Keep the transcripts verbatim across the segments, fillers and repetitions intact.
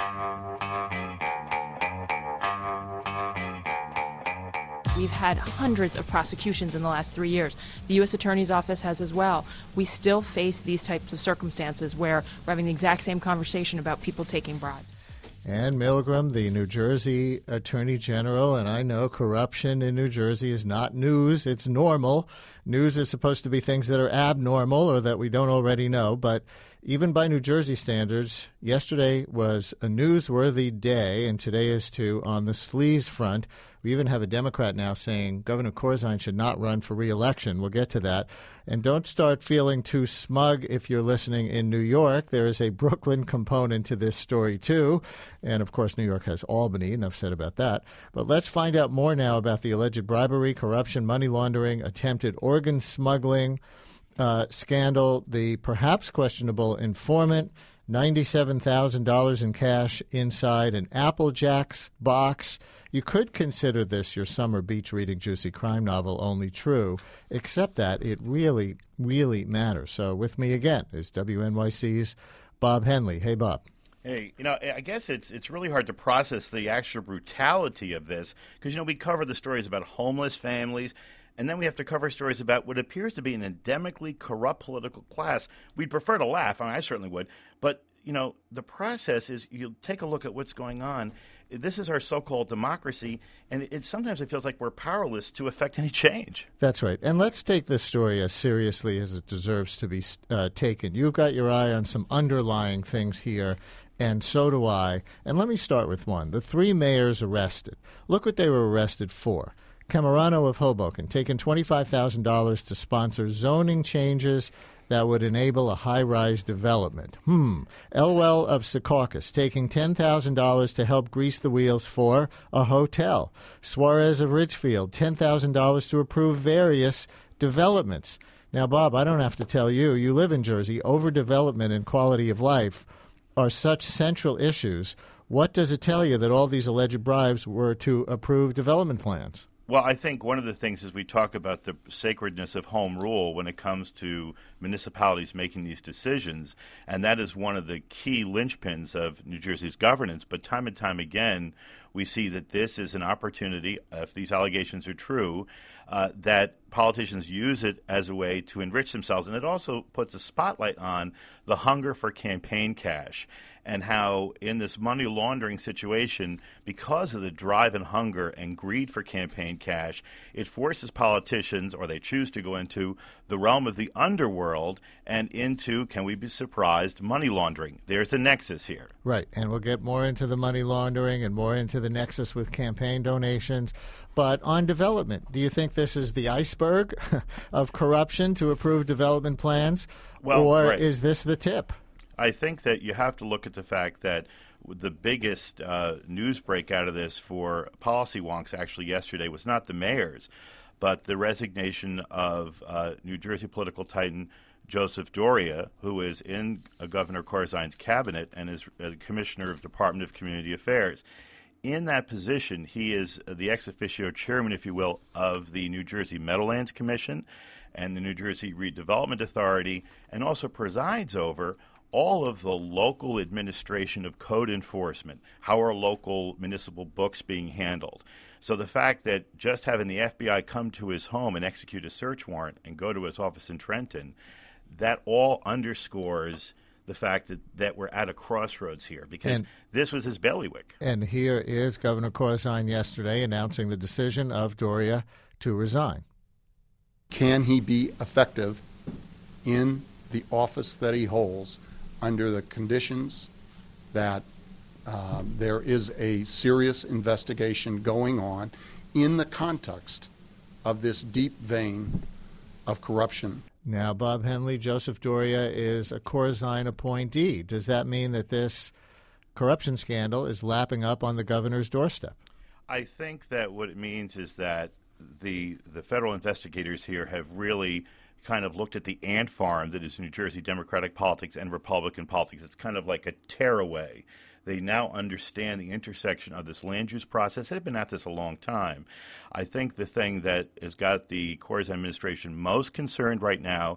We've had hundreds of prosecutions in the last three years. The U S Attorney's Office has as well. We still face these types of circumstances where we're having the exact same conversation about people taking bribes. Ann Milgram, the New Jersey Attorney General, and I know corruption in New Jersey is not news. It's normal. News is supposed to be things that are abnormal or that we don't already know, but even by New Jersey standards, yesterday was a newsworthy day, and today is too, on the sleaze front. We even have a Democrat now saying Governor Corzine should not run for re-election. We'll get to that. And don't start feeling too smug if you're listening in New York. There is a Brooklyn component to this story, too. And, of course, New York has Albany. Enough said about that. But let's find out more now about the alleged bribery, corruption, money laundering, attempted organ smuggling uh, scandal, the perhaps questionable informant, ninety-seven thousand dollars in cash inside an Apple Jacks box. You could consider this your summer beach reading juicy crime novel, only true, except that it really, really matters. So with me again is W N Y C's Bob Henley. Hey, Bob. Hey, you know, I guess it's it's really hard to process the actual brutality of this because, you know, we cover the stories about homeless families, and then we have to cover stories about what appears to be an endemically corrupt political class. We'd prefer to laugh. I mean, I certainly would. But, you know, the process is you take a look at what's going on. This is our so-called democracy, and it, it sometimes it feels like we're powerless to affect any change. That's right. And let's take this story as seriously as it deserves to be uh, taken. You've got your eye on some underlying things here, and so do I. And let me start with one. The three mayors arrested. Look what they were arrested for. Camerano of Hoboken, taking twenty-five thousand dollars to sponsor zoning changes that would enable a high-rise development. Hmm. Elwell of Secaucus, taking ten thousand dollars to help grease the wheels for a hotel. Suarez of Ridgefield, ten thousand dollars to approve various developments. Now, Bob, I don't have to tell you, you live in Jersey. Overdevelopment and quality of life are such central issues. What does it tell you that all these alleged bribes were to approve development plans? Well, I think one of the things is we talk about the sacredness of home rule when it comes to municipalities making these decisions, and that is one of the key linchpins of New Jersey's governance. But time and time again, we see that this is an opportunity, if these allegations are true, uh, that politicians use it as a way to enrich themselves. And it also puts a spotlight on the hunger for campaign cash and how in this money laundering situation, because of the drive and hunger and greed for campaign cash, it forces politicians, or they choose to go into the realm of the underworld and into, can we be surprised, money laundering. There's a nexus here. Right, and we'll get more into the money laundering and more into the nexus with campaign donations. But on development, do you think this is the iceberg of corruption to approve development plans, well, or right. is this the tip? I think that you have to look at the fact that the biggest uh, news break out of this for policy wonks actually yesterday was not the mayors, but the resignation of uh, New Jersey political titan Joseph Doria, who is in uh, Governor Corzine's cabinet and is uh, Commissioner of Department of Community Affairs. In that position, he is the ex officio chairman, if you will, of the New Jersey Meadowlands Commission and the New Jersey Redevelopment Authority, and also presides over all of the local administration of code enforcement. How are local municipal books being handled? So the fact that just having the F B I come to his home and execute a search warrant and go to his office in Trenton, that all underscores the fact that, that we're at a crossroads here, because and, this was his bailiwick. And here is Governor Corzine yesterday announcing the decision of Doria to resign. Can he be effective in the office that he holds under the conditions that uh, there is a serious investigation going on in the context of this deep vein of corruption? Now, Bob Henley, Joseph Doria is a Corzine appointee. Does that mean that this corruption scandal is lapping up on the governor's doorstep? I think that what it means is that the the federal investigators here have really kind of looked at the ant farm that is New Jersey Democratic politics and Republican politics. It's kind of like a tearaway. They now understand the intersection of this land use process. They've been at this a long time. I think the thing that has got the Corzine administration most concerned right now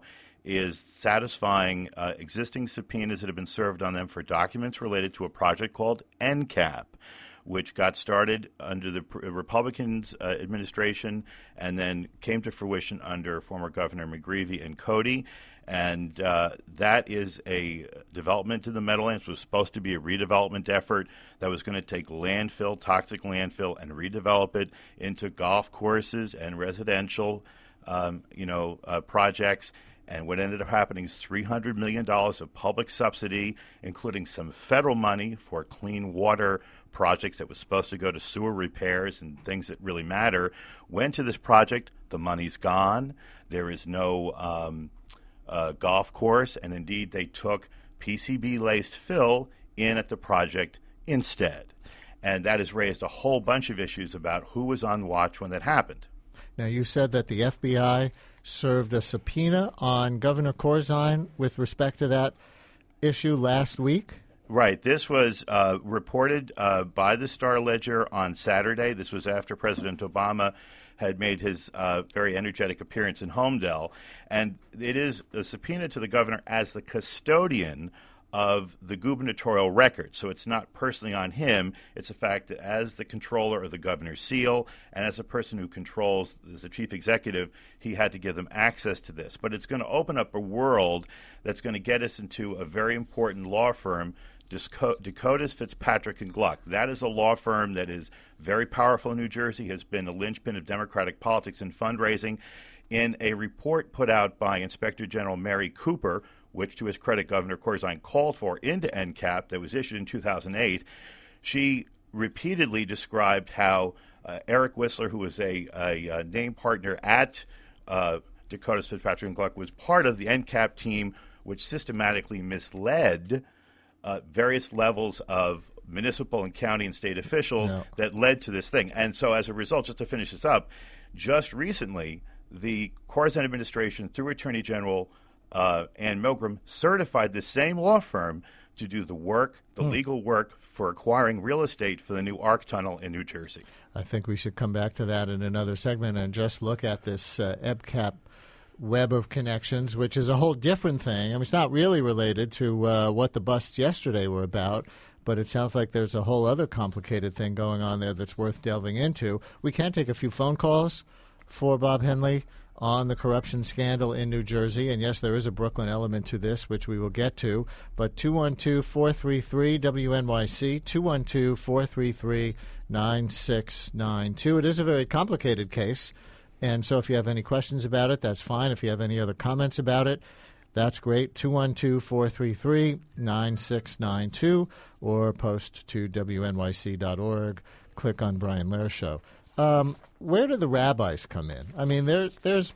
is satisfying uh, existing subpoenas that have been served on them for documents related to a project called N CAP, which got started under the Republicans' uh, administration and then came to fruition under former Governor McGreevey and Cody. And uh, that is a development in the Meadowlands. It was supposed to be a redevelopment effort that was going to take landfill, toxic landfill, and redevelop it into golf courses and residential, um, you know, uh, projects. And what ended up happening is three hundred million dollars of public subsidy, including some federal money for clean water projects that was supposed to go to sewer repairs and things that really matter, went to this project. The money's gone. There is no um, uh, golf course. And indeed, they took P C B-laced fill in at the project instead. And that has raised a whole bunch of issues about who was on watch when that happened. Now, you said that the F B I served a subpoena on Governor Corzine with respect to that issue last week? Right. This was uh, reported uh, by the Star-Ledger on Saturday. This was after President Obama had made his uh, very energetic appearance in Homedale. And it is a subpoena to the governor as the custodian of the gubernatorial record. So it's not personally on him. It's the fact that as the controller of the governor's seal and as a person who controls, as the chief executive, he had to give them access to this. But it's going to open up a world that's going to get us into a very important law firm, Dakotas, Fitzpatrick, and Gluck. That is a law firm that is very powerful in New Jersey, has been a linchpin of Democratic politics and fundraising. In a report put out by Inspector General Mary Cooper, which to his credit Governor Corzine called for into N CAP, that was issued in two thousand eight, she repeatedly described how uh, Eric Whistler, who was a, a, a name partner at uh, Dakotas, Fitzpatrick, and Gluck, was part of the N CAP team, which systematically misled uh, various levels of municipal and county and state officials no. that led to this thing. And so as a result, just to finish this up, just recently, the Corzine administration, through Attorney General uh, Ann Milgram, certified the same law firm to do the work, the hmm. legal work for acquiring real estate for the new ARC tunnel in New Jersey. I think we should come back to that in another segment and just look at this uh, E B CAP web of connections, which is a whole different thing. I mean, it's not really related to uh, what the busts yesterday were about, but it sounds like there's a whole other complicated thing going on there that's worth delving into. We can take a few phone calls for Bob Henley on the corruption scandal in New Jersey. And yes, there is a Brooklyn element to this, which we will get to. But two one two, four three three, W N Y C, two one two, four three three, nine six nine two. It is a very complicated case. And so if you have any questions about it, that's fine. If you have any other comments about it, that's great. two one two, four three three, nine six nine two or post to W N Y C dot org. Click on Brian Lehrer Show. Um, where do the rabbis come in? I mean, there, there's,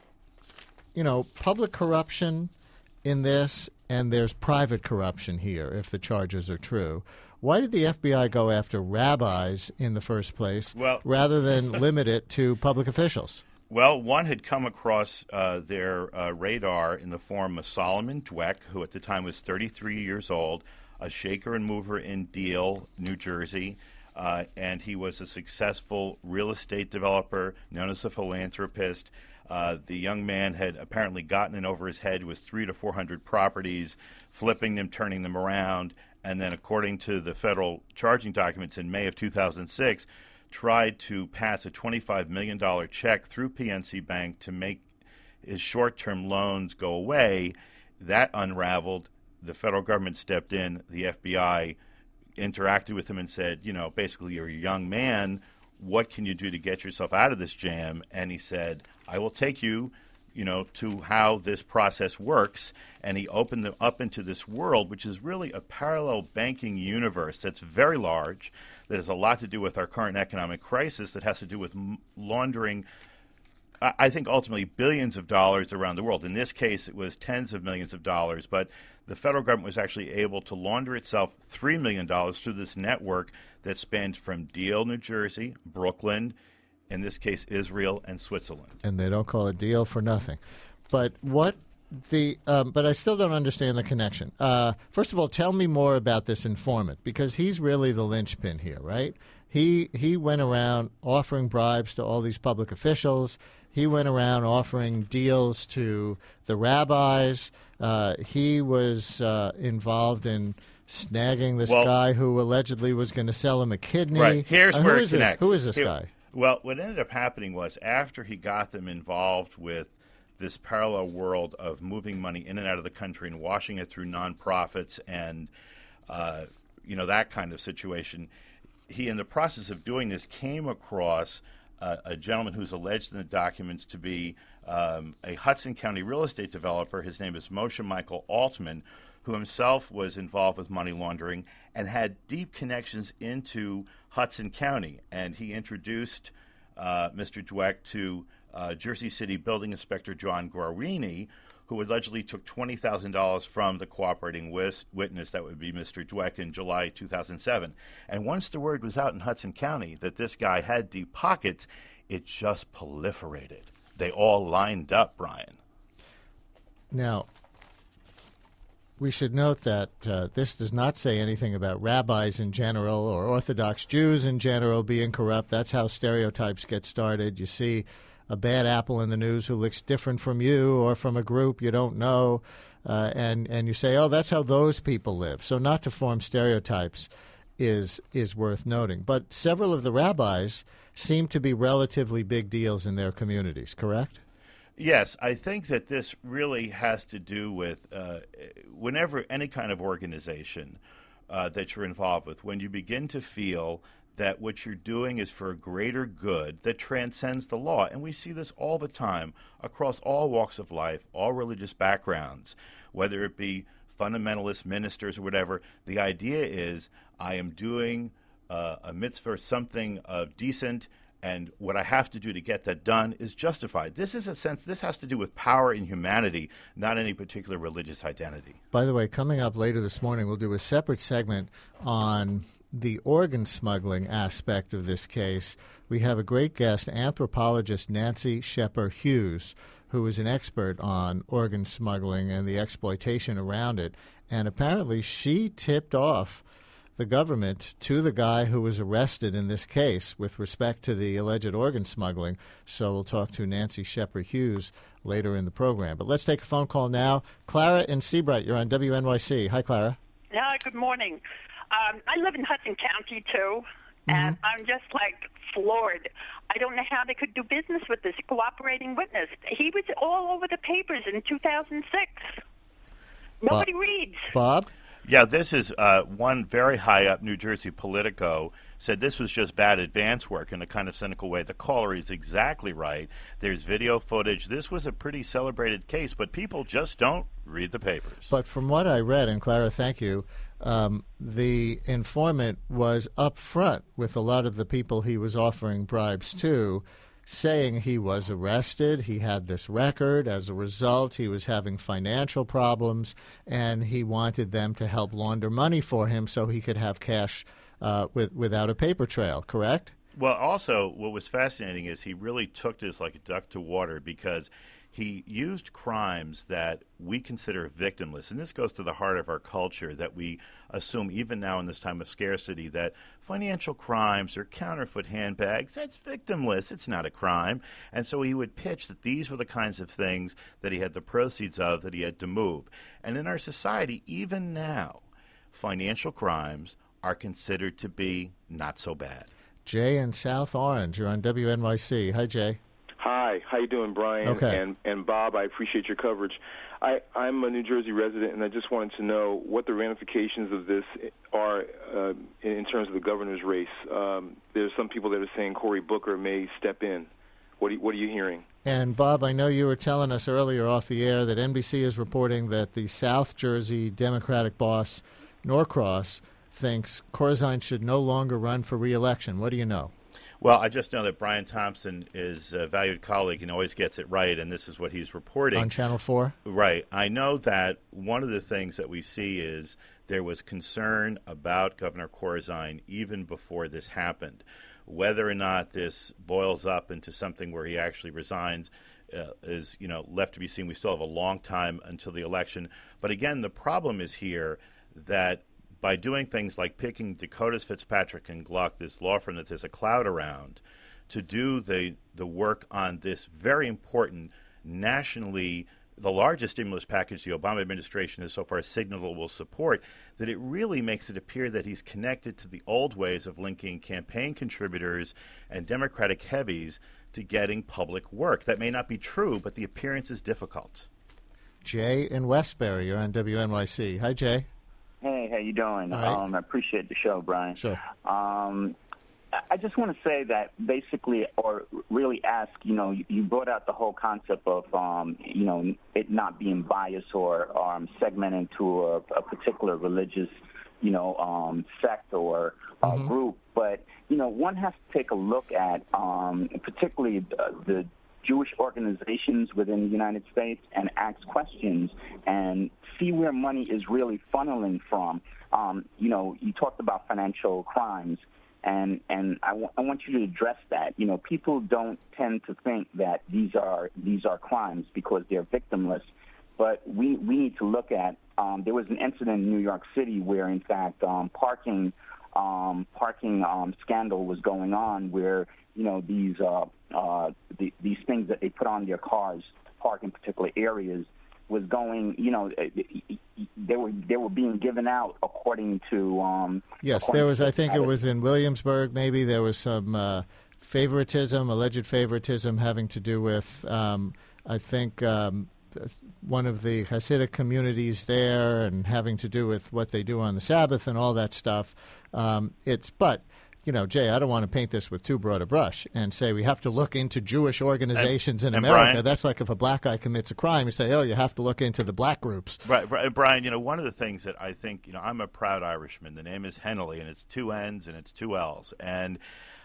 you know, public corruption in this, and there's private corruption here, if the charges are true. Why did the F B I go after rabbis in the first place well, rather than limit it to public officials? Well, one had come across uh, their uh, radar in the form of Solomon Dweck, who at the time was thirty-three years old, a shaker and mover in Deal, New Jersey. Uh, and he was a successful real estate developer, known as a philanthropist. Uh, the young man had apparently gotten in over his head with three to four hundred properties, flipping them, turning them around, and then, according to the federal charging documents in May of two thousand six, tried to pass a twenty-five million dollars check through P N C Bank to make his short-term loans go away. That unraveled. The federal government stepped in. The F B I interacted with him and said, you know, basically, you're a young man. What can you do to get yourself out of this jam? And he said, I will take you, you know, to how this process works. And he opened them up into this world, which is really a parallel banking universe that's very large, that has a lot to do with our current economic crisis, that has to do with m- laundering, I-, I think, ultimately billions of dollars around the world. In this case, it was tens of millions of dollars, but the federal government was actually able to launder itself three million dollars through this network that spans from Deal, New Jersey, Brooklyn, in this case, Israel, and Switzerland. And they don't call it Deal for nothing. But what the um, but I still don't understand the connection. Uh, first of all, tell me more about this informant, because he's really the linchpin here, right? He he went around offering bribes to all these public officials. He went around offering deals to the rabbis. Uh, he was uh, involved in snagging this well, guy who allegedly was going to sell him a kidney. Right. Here's uh, where who it is connects. This? Who is this Here, guy? Well, what ended up happening was after he got them involved with this parallel world of moving money in and out of the country and washing it through nonprofits and, uh, you know, that kind of situation, he, in the process of doing this, came across uh, a gentleman who's alleged in the documents to be um, a Hudson County real estate developer. His name is Moshe Michael Altman, who himself was involved with money laundering and had deep connections into Hudson County. And he introduced uh, Mister Dweck to uh, Jersey City Building Inspector John Guarini, who allegedly took twenty thousand dollars from the cooperating wis- witness, that would be Mister Dweck, in July two thousand seven. And once the word was out in Hudson County that this guy had deep pockets, it just proliferated. They all lined up, Brian. Now, we should note that uh, this does not say anything about rabbis in general or Orthodox Jews in general being corrupt. That's how stereotypes get started. You see a bad apple in the news who looks different from you or from a group you don't know, uh, and, and you say, oh, that's how those people live. So not to form stereotypes is is worth noting. But several of the rabbis seem to be relatively big deals in their communities, correct? Yes, I think that this really has to do with uh, whenever any kind of organization uh, that you're involved with, when you begin to feel that what you're doing is for a greater good that transcends the law. And we see this all the time across all walks of life, all religious backgrounds, whether it be fundamentalist ministers or whatever. The idea is I am doing uh, a mitzvah, something uh, decent, and what I have to do to get that done is justified. This is a sense, this has to do with power in humanity, not any particular religious identity. By the way, coming up later this morning, we'll do a separate segment on the organ smuggling aspect of this case. We have a great guest, anthropologist Nancy Shepard Hughes, who is an expert on organ smuggling and the exploitation around it. And apparently she tipped off the government to the guy who was arrested in this case with respect to the alleged organ smuggling. So we'll talk to Nancy Shepard Hughes later in the program. But let's take a phone call now. Clara in Seabright, you're on W N Y C. Hi, Clara. Yeah, good morning. Um, I live in Hudson County, too, and mm-hmm. I'm just, like, floored. I don't know how they could do business with this cooperating witness. He was all over the papers in two thousand six. Nobody Bob. reads. Bob? Yeah, this is uh, one very high-up New Jersey Politico said this was just bad advance work in a kind of cynical way. The caller is exactly right. There's video footage. This was a pretty celebrated case, but people just don't read the papers. But from what I read, and Clara, thank you, um, the informant was up front with a lot of the people he was offering bribes to, saying he was arrested, he had this record. As a result, he was having financial problems, and he wanted them to help launder money for him so he could have cash uh, with, without a paper trail, correct? Well, also, what was fascinating is he really took this like a duck to water because he used crimes that we consider victimless. And this goes to the heart of our culture, that we assume even now in this time of scarcity that financial crimes or counterfeit handbags, that's victimless. It's not a crime. And so he would pitch that these were the kinds of things that he had the proceeds of that he had to move. And in our society, even now, financial crimes are considered to be not so bad. Jay in South Orange, you're on W N Y C. Hi, Jay. Hi, how you doing, Brian? Okay. And and Bob, I appreciate your coverage. I, I'm a New Jersey resident, and I just wanted to know what the ramifications of this are uh, in, in terms of the governor's race. Um, there's some people that are saying Cory Booker may step in. What, do you, what are you hearing? And, Bob, I know you were telling us earlier off the air that N B C is reporting that the South Jersey Democratic boss, Norcross, thinks Corzine should no longer run for re-election. What do you know? Well, I just know that Brian Thompson is a valued colleague and always gets it right, and this is what he's reporting. On Channel four? Right. I know that one of the things that we see is there was concern about Governor Corzine even before this happened. Whether or not this boils up into something where he actually resigns uh, is, you know, left to be seen. We still have a long time until the election. But again, the problem is here that by doing things like picking Dakotas, Fitzpatrick, and Gluck, this law firm that there's a cloud around, to do the the work on this very important nationally, the largest stimulus package the Obama administration has so far signaled will support, that it really makes it appear that he's connected to the old ways of linking campaign contributors and Democratic heavies to getting public work. That may not be true, but the appearance is difficult. Jay in Westbury, you're on W N Y C. Hi, Jay. Hey, how you doing? All right. Um, I appreciate the show, Brian. Sure. Um, I just want to say that basically, or really ask, you know, you brought out the whole concept of, um, you know, it not being biased or um, segmented to a, a particular religious, you know, um, sect or uh, mm-hmm. group. But, you know, one has to take a look at um, particularly the, the Jewish organizations within the United States and ask questions and see where money is really funneling from. Um, you know, you talked about financial crimes. And and I, w- I want you to address that. You know, people don't tend to think that these are these are crimes because they're victimless. But we, we need to look at, um, there was an incident in New York City where, in fact, um, parking um, parking um, scandal was going on where, you know, these uh, uh, the, these things that they put on their cars to park in particular areas was going, you know, they were they were being given out according to. Um, yes, according there was. To I think it was in Williamsburg. Maybe there was some uh, favoritism, alleged favoritism, having to do with. Um, I think um, one of the Hasidic communities there, and having to do with what they do on the Sabbath and all that stuff. Um, it's but. You know, Jay, I don't want to paint this with too broad a brush and say we have to look into Jewish organizations and, in and America. Brian, That's like if a black guy commits a crime, you say, oh, you have to look into the black groups. Right, Brian, you know, one of the things that I think, you know, I'm a proud Irishman. The name is Hennelly, and it's two N's and it's two L's. And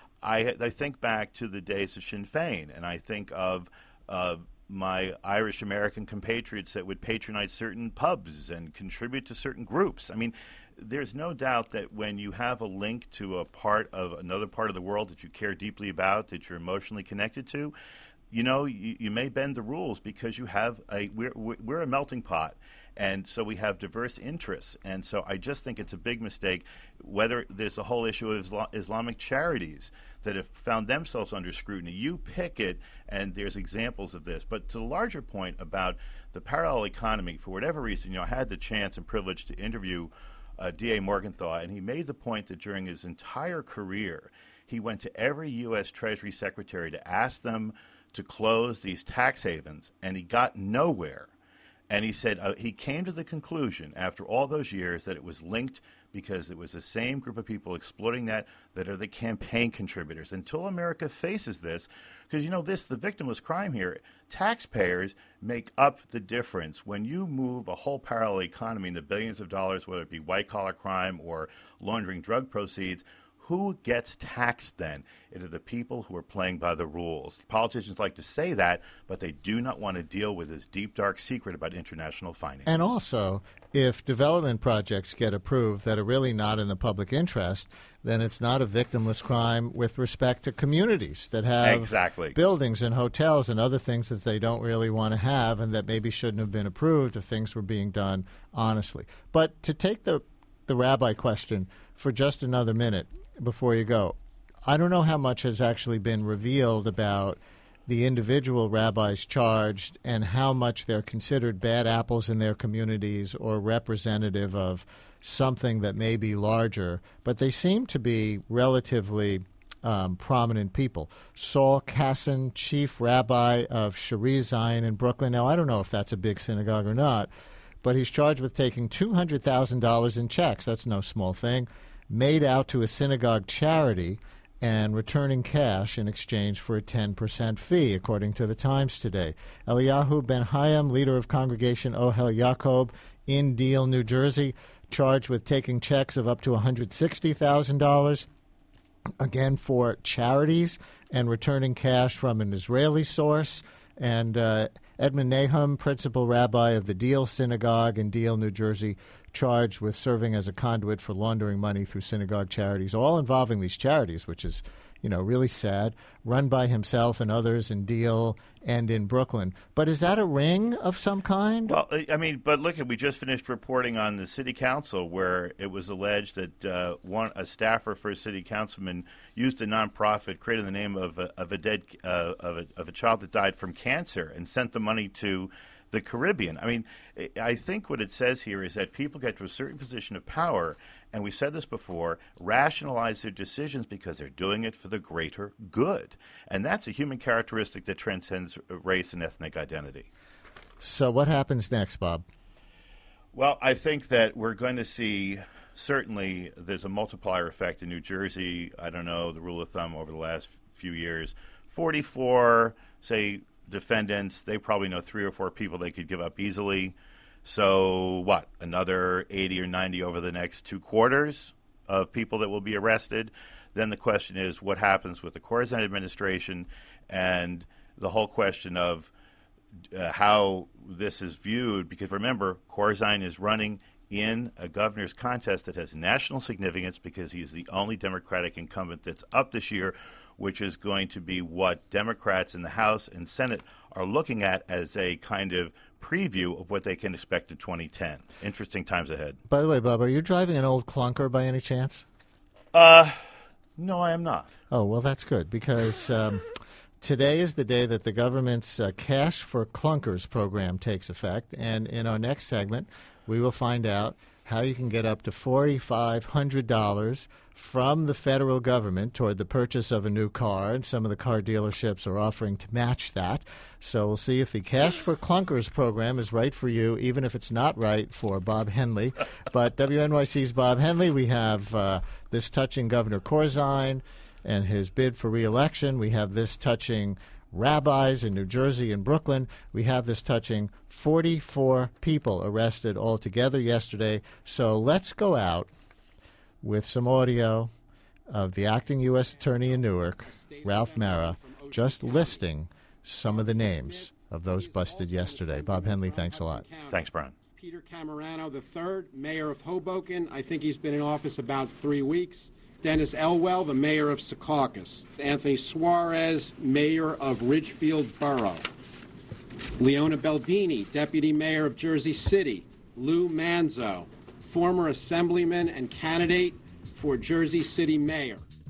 I, I think back to the days of Sinn Féin, and I think of uh, my Irish-American compatriots that would patronize certain pubs and contribute to certain groups. I mean, there's no doubt that when you have a link to a part of another part of the world that you care deeply about, that you're emotionally connected to, you know, you, you may bend the rules because you have a we're we're a melting pot, and so we have diverse interests. And so I just think it's a big mistake. Whether there's a whole issue of Islam, Islamic charities that have found themselves under scrutiny, you pick it, and there's examples of this. But to the larger point about the parallel economy, for whatever reason, you know, I had the chance and privilege to interview Uh, D A Morgenthau, and he made the point that during his entire career, he went to every U S Treasury Secretary to ask them to close these tax havens, and he got nowhere. And he said uh, he came to the conclusion after all those years that it was linked because it was the same group of people exploiting that that are the campaign contributors. Until America faces this, because, you know, this, the victimless crime here, taxpayers make up the difference. When you move a whole parallel economy into billions of dollars, whether it be white-collar crime or laundering drug proceeds, who gets taxed then? It are the people who are playing by the rules. Politicians like to say that, but they do not want to deal with this deep, dark secret about international finance. And also, if development projects get approved that are really not in the public interest, then it's not a victimless crime with respect to communities that have exactly. buildings and hotels and other things that they don't really want to have and that maybe shouldn't have been approved if things were being done honestly. But to take the, the rabbi question for just another minute, before you go, I don't know how much has actually been revealed about the individual rabbis charged and how much they're considered bad apples in their communities or representative of something that may be larger, but they seem to be relatively um, prominent people. Saul Kassan, chief rabbi of Shaarei Zion in Brooklyn. Now, I don't know if that's a big synagogue or not, but he's charged with taking two hundred thousand dollars in checks. That's no small thing. Made out to a synagogue charity and returning cash in exchange for a ten percent fee, according to the Times today. Eliyahu Ben Hayam, leader of Congregation Ohel Yaakov in Deal, New Jersey, charged with taking checks of up to one hundred sixty thousand dollars, again for charities, and returning cash from an Israeli source. And uh, Edmund Nahum, principal rabbi of the Deal Synagogue in Deal, New Jersey, charged with serving as a conduit for laundering money through synagogue charities, all involving these charities, which is, you know, really sad, run by himself and others in Deal and in Brooklyn. But is that a ring of some kind? Well, I mean, but look, we just finished reporting on the city council where it was alleged that uh, one a staffer for a city councilman used a nonprofit, created the name of a, of a dead uh, of a of a child that died from cancer, and sent the money to the Caribbean. I mean, I think what it says here is that people get to a certain position of power, and we said this before, rationalize their decisions because they're doing it for the greater good. And that's a human characteristic that transcends race and ethnic identity. So what happens next, Bob? Well, I think that we're going to see, certainly there's a multiplier effect in New Jersey. I don't know, the rule of thumb over the last few years, forty-four, say, defendants, they probably know three or four people they could give up easily. So what, another eighty or ninety over the next two quarters of people that will be arrested? Then the question is what happens with the Corzine administration and the whole question of uh, how this is viewed. Because remember, Corzine is running in a governor's contest that has national significance because he is the only Democratic incumbent that's up this year, which is going to be what Democrats in the House and Senate are looking at as a kind of preview of what they can expect in twenty ten. Interesting times ahead. By the way, Bob, are you driving an old clunker by any chance? Uh, no, I am not. Oh, well, that's good, because um, today is the day that the government's uh, Cash for Clunkers program takes effect, and in our next segment, we will find out how you can get up to four thousand five hundred dollars from the federal government toward the purchase of a new car, and some of the car dealerships are offering to match that. So we'll see if the Cash for Clunkers program is right for you, even if it's not right for Bob Henley. But W N Y C's Bob Henley, we have uh, this touching Governor Corzine and his bid for re-election. We have this touching rabbis in New Jersey and Brooklyn. We have this touching forty-four people arrested altogether yesterday. So let's go out with some audio of the acting U S Attorney in Newark, Ralph Mara, just listing some of the names of those busted yesterday. Bob Henley, thanks a lot. Thanks, Brian. Peter Camerano the third, mayor of Hoboken. I think he's been in office about three weeks. Dennis Elwell, the mayor of Secaucus. Anthony Suarez, mayor of Ridgefield Borough. Leona Beldini, deputy mayor of Jersey City. Lou Manzo, former assemblyman and candidate for Jersey City mayor.